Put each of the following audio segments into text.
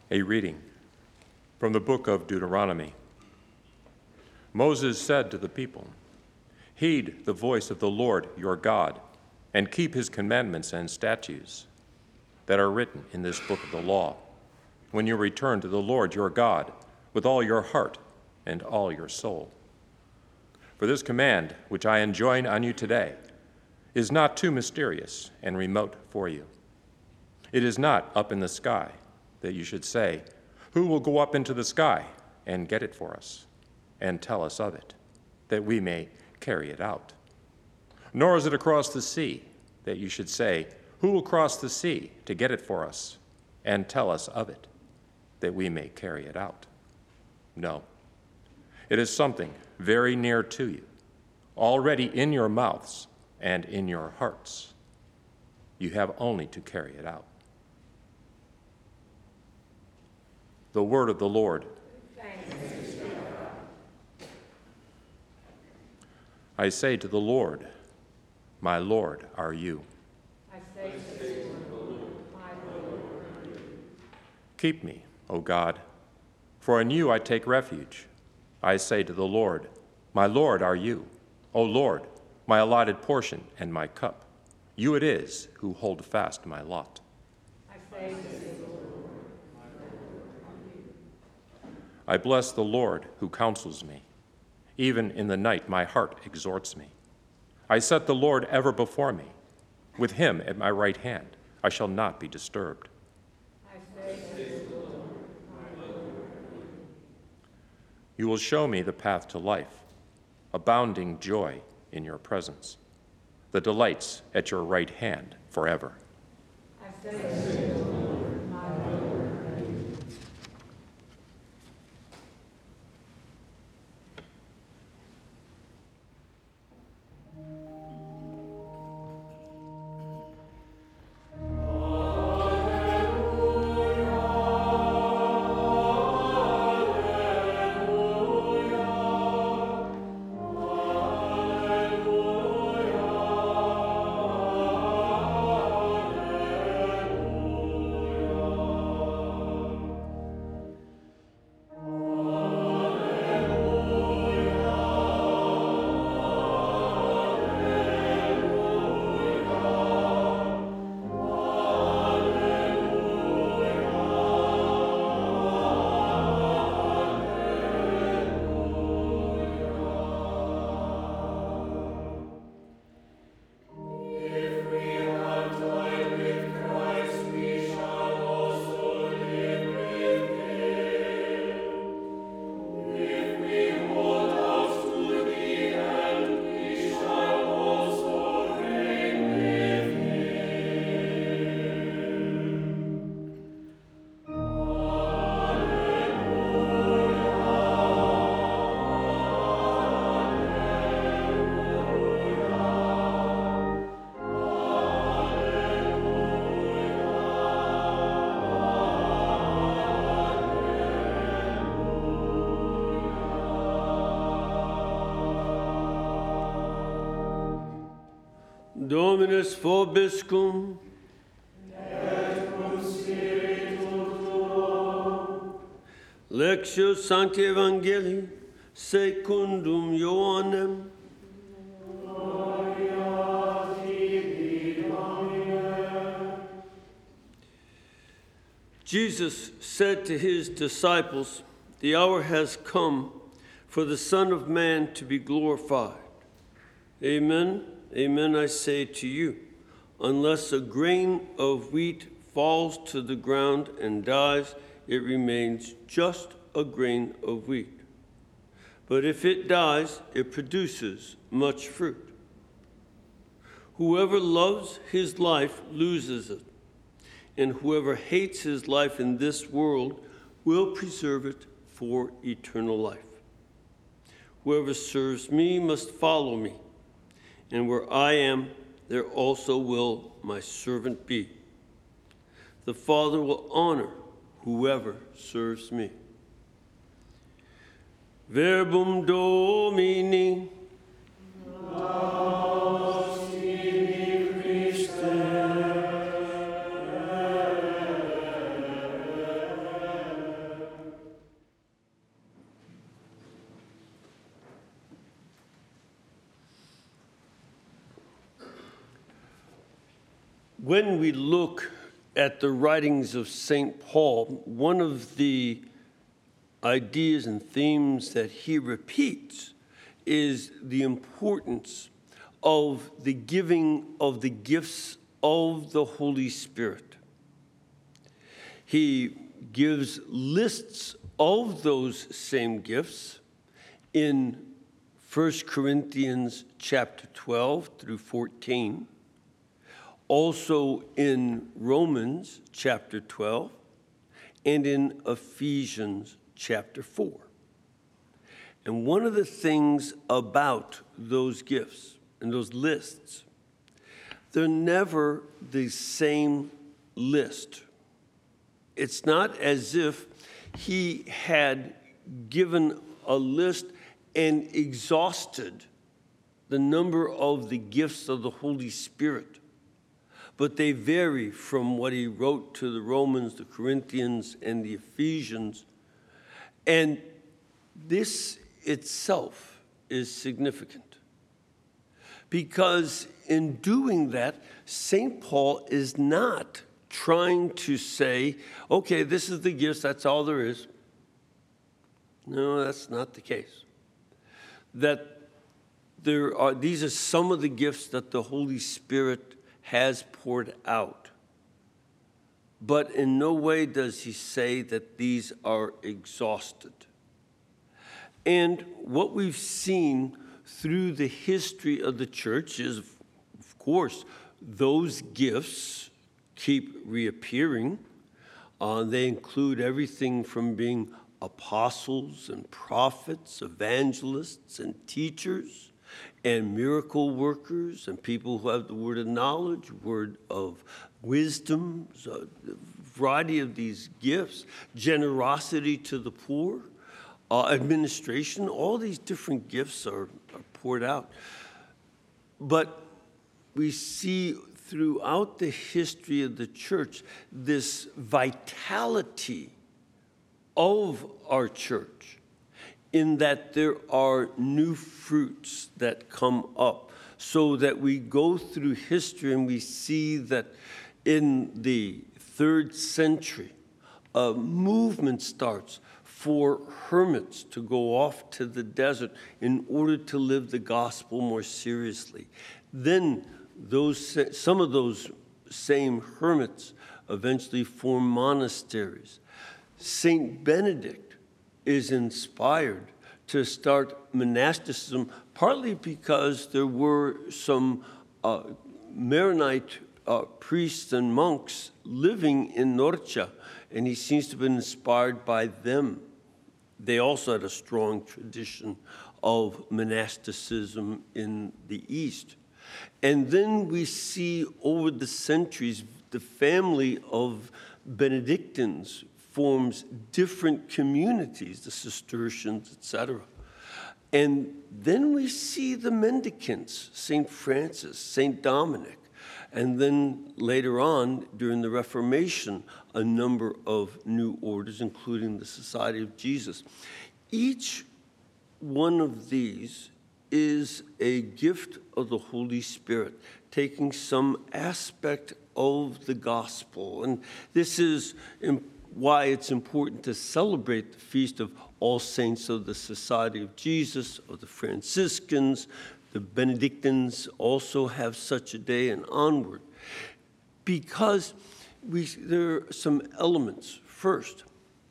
A reading from the book of Deuteronomy. Moses said to the people, "Heed the voice of the Lord your God, and keep his commandments and statutes that are written in this book of the law, when you return to the Lord your God with all your heart and all your soul. For this command, which I enjoin on you today, is not too mysterious and remote for you. It is not up in the sky, that you should say, 'Who will go up into the sky and get it for us, and tell us of it, that we may carry it out?' Nor is it across the sea, that you should say, 'Who will cross the sea to get it for us, and tell us of it, that we may carry it out?' No, it is something very near to you, already in your mouths and in your hearts. You have only to carry it out." The word of the Lord. Thanks be to God. I say to the Lord, "My Lord are you." I say to the Lord, "My Lord are you." Keep me, O God, for in you I take refuge. I say to the Lord, "My Lord are you." O Lord, my allotted portion and my cup. You it is who hold fast my lot. I say to the Lord, "My Lord are you." I bless the Lord who counsels me. Even in the night my heart exhorts me. I set the Lord ever before me. With him at my right hand, I shall not be disturbed. I say to the Lord, "My Lord are you." You will show me the path to life, abounding joy in your presence, the delights at your right hand forever. I say to the Lord, "My Lord are you." Dominus vobiscum. Et cum spiritu tuo. Lectio Sancti Evangelii secundum Ioannem. Gloria tibi, Domine. Jesus said to his disciples, "The hour has come for the Son of Man to be glorified. Amen, amen, I say to you, unless a grain of wheat falls to the ground and dies, it remains just a grain of wheat. But if it dies, it produces much fruit. Whoever loves his life loses it, and whoever hates his life in this world will preserve it for eternal life. Whoever serves me must follow me, and where I am, there also will my servant be. The Father will honor whoever serves me." Verbum Domini. when we look at the writings of St. Paul, one of the ideas and themes that he repeats is the importance of the giving of the gifts of the Holy Spirit. He gives lists of those same gifts in 1 Corinthians chapter 12 through 14, also in Romans chapter 12, and in Ephesians chapter 4. And one of the things about those gifts and those lists, they're never the same list. It's not as if he had given a list and exhausted the number of the gifts of the Holy Spirit. But they vary from what he wrote to the Romans, the Corinthians, and the Ephesians. And this itself is significant, because in doing that, St. Paul is not trying to say, okay, this is the gifts, that's all there is. No, that's not the case. That these are some of the gifts that the Holy Spirit has poured out. But in no way does he say that these are exhausted. And what we've seen through the history of the church is, of course, those gifts keep reappearing. They include everything from being apostles and prophets, evangelists and teachers, and miracle workers, and people who have the word of knowledge, word of wisdom, a variety of these gifts, generosity to the poor, administration, all these different gifts are poured out. But we see throughout the history of the church this vitality of our church, in that there are new fruits that come up, so that we go through history and we see that in the 3rd century, a movement starts for hermits to go off to the desert in order to live the gospel more seriously. Then some of those same hermits eventually form monasteries. Saint Benedict is inspired to start monasticism, partly because there were some Maronite priests and monks living in Norcia, and he seems to have been inspired by them. They also had a strong tradition of monasticism in the East. And then we see over the centuries, the family of Benedictines forms different communities, the Cistercians, etc. And then we see the mendicants, St. Francis, St. Dominic, and then later on, during the Reformation, a number of new orders, including the Society of Jesus. Each one of these is a gift of the Holy Spirit, taking some aspect of the gospel. And this is why it's important to celebrate the feast of All Saints of the Society of Jesus, of the Franciscans. The Benedictines also have such a day and onward, because there are some elements. First,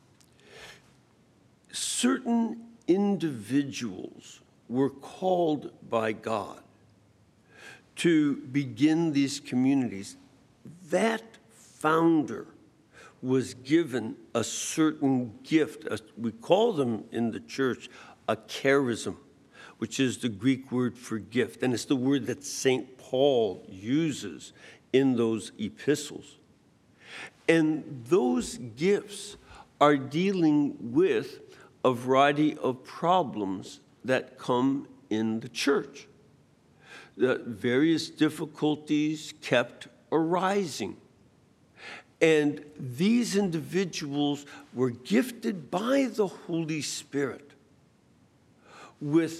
certain individuals were called by God to begin these communities. That founder was given a certain gift. We call them in the church a charism, which is the Greek word for gift. And it's the word that St. Paul uses in those epistles. And those gifts are dealing with a variety of problems that come in the church. The various difficulties kept arising. And these individuals were gifted by the Holy Spirit with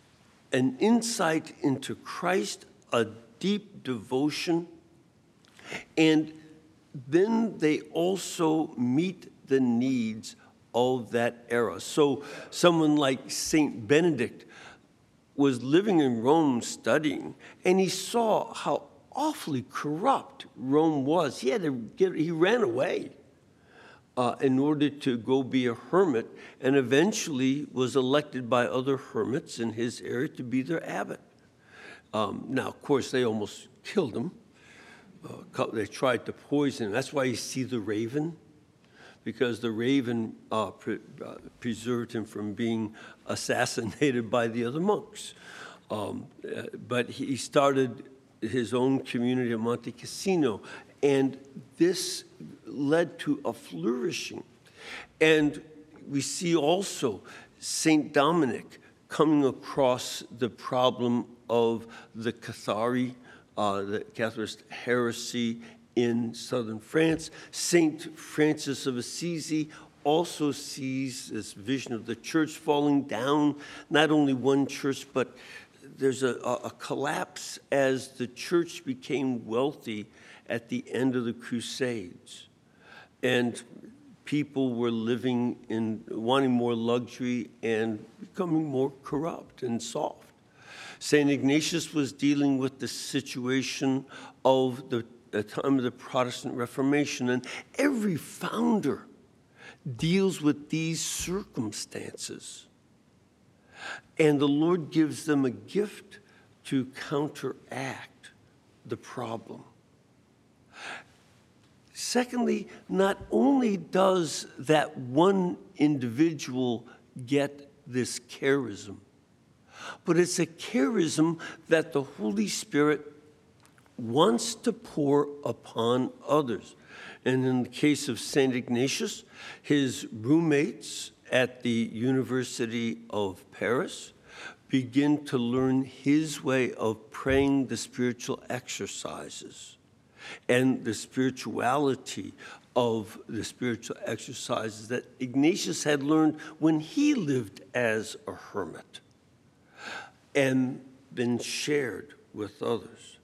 an insight into Christ, a deep devotion, And then they also meet the needs of that era. So someone like Saint Benedict was living in Rome studying, and he saw how awfully corrupt Rome was. He ran away in order to go be a hermit, and eventually was elected by other hermits in his area to be their abbot. Now, of course, they almost killed him. They tried to poison him. That's why you see the raven, because the raven preserved him from being assassinated by the other monks. But he started his own community at Monte Cassino, and this led to a flourishing. And we see also St. Dominic coming across the problem of the Cathari, the Catharist heresy in southern France. St. Francis of Assisi also sees this vision of the church falling down, not only one church, but there's a collapse as the church became wealthy at the end of the Crusades. And people were living in wanting more luxury and becoming more corrupt and soft. St. Ignatius was dealing with the situation of the time of the Protestant Reformation, and every founder deals with these circumstances. And the Lord gives them a gift to counteract the problem. Secondly, not only does that one individual get this charism, but it's a charism that the Holy Spirit wants to pour upon others. And in the case of St. Ignatius, his roommates at the University of Paris begin to learn his way of praying the spiritual exercises and the spirituality of the spiritual exercises that Ignatius had learned when he lived as a hermit and then shared with others.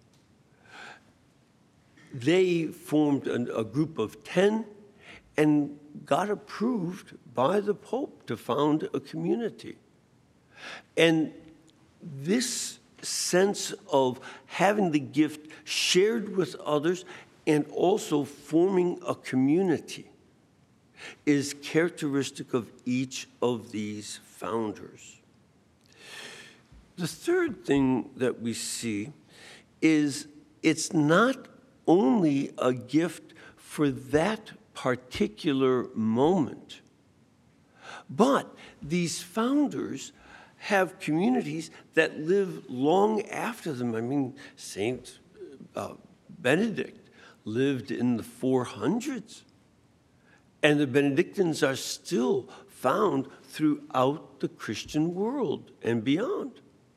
They formed a group of 10 and got approved by the Pope to found a community. And this sense of having the gift shared with others and also forming a community is characteristic of each of these founders. The third thing that we see is it's not only a gift for that particular moment, but these founders have communities that live long after them. I mean, Saint Benedict lived in the 400s, and the Benedictines are still found throughout the Christian world and beyond.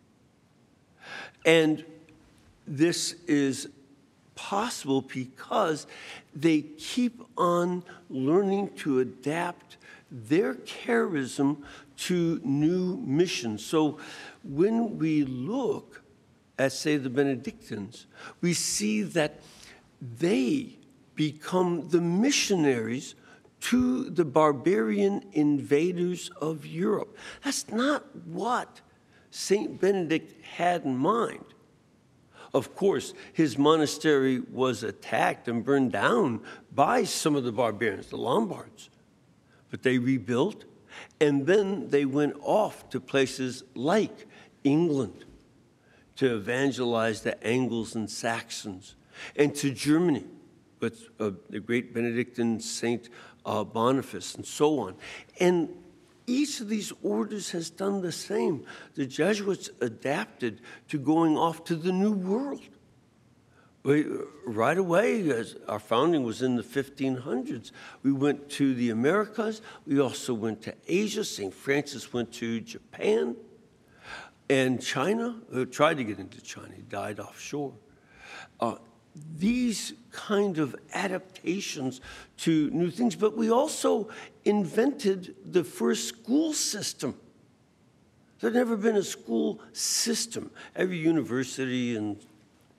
And this is possible because they keep on learning to adapt their charism to new missions. So when we look at, say, the Benedictines, we see that they become the missionaries to the barbarian invaders of Europe. That's not what St. Benedict had in mind. Of course, his monastery was attacked and burned down by some of the barbarians, the Lombards. But they rebuilt, and then they went off to places like England to evangelize the Angles and Saxons, and to Germany with the great Benedictine Saint Boniface, and so on. And each of these orders has done the same. The Jesuits adapted to going off to the New World. Right away, as our founding was in the 1500s, we went to the Americas. We also went to Asia. St. Francis went to Japan and China. Tried to get into China. He died offshore. These kind of adaptations to new things, but we also invented the first school system. There'd never been a school system. Every university and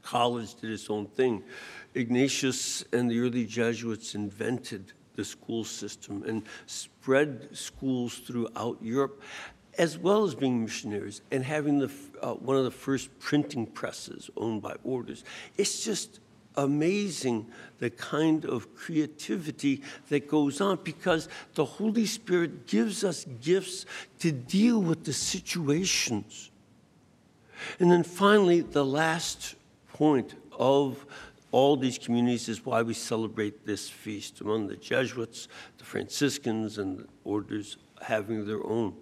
college did its own thing. Ignatius and the early Jesuits invented the school system and spread schools throughout Europe, as well as being missionaries and having one of the first printing presses owned by orders. It's just amazing the kind of creativity that goes on, because the Holy Spirit gives us gifts to deal with the situations. And then finally, the last point of all these communities is why we celebrate this feast, among the Jesuits, the Franciscans, and the orders having their own.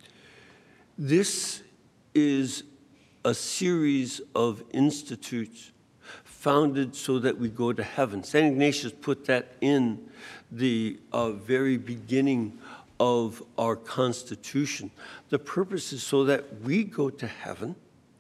This is a series of institutes founded so that we go to heaven. St. Ignatius put that in the very beginning of our Constitution. The purpose is so that we go to heaven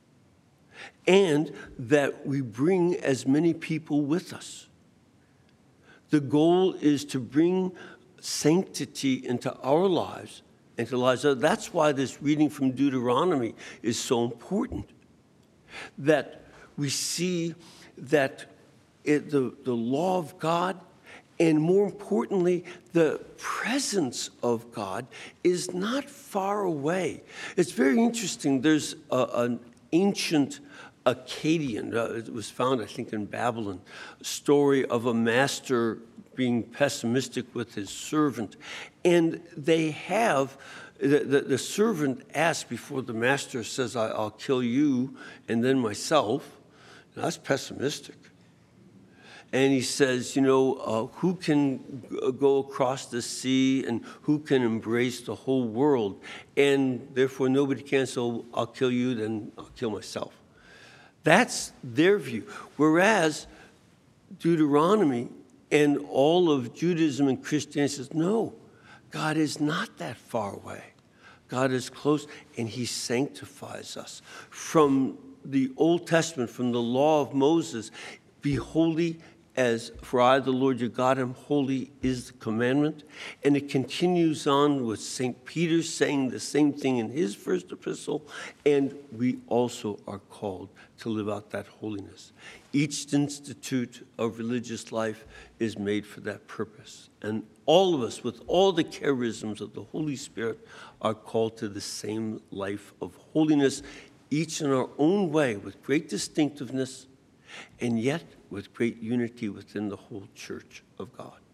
and that we bring as many people with us. The goal is to bring sanctity into our lives and to the lives of others. That's why this reading from Deuteronomy is so important, that we see that the law of God, and more importantly, the presence of God is not far away. It's very interesting. There's an ancient Akkadian, it was found, I think, in Babylon, story of a master being pessimistic with his servant. And they have, the servant asks before the master says, I'll kill you and then myself. Now, that's pessimistic. And he says, who can go across the sea and who can embrace the whole world? And therefore nobody can, so I'll kill you, then I'll kill myself. That's their view. Whereas Deuteronomy and all of Judaism and Christianity says, no, God is not that far away. God is close, and he sanctifies us. From the Old Testament, from the law of Moses, be holy as for I, the Lord your God, am holy is the commandment. And it continues on with St. Peter saying the same thing in his first epistle, and we also are called to live out that holiness. Each institute of religious life is made for that purpose. And all of us, with all the charisms of the Holy Spirit, are called to the same life of holiness, each in our own way, with great distinctiveness, and yet with great unity within the whole church of God.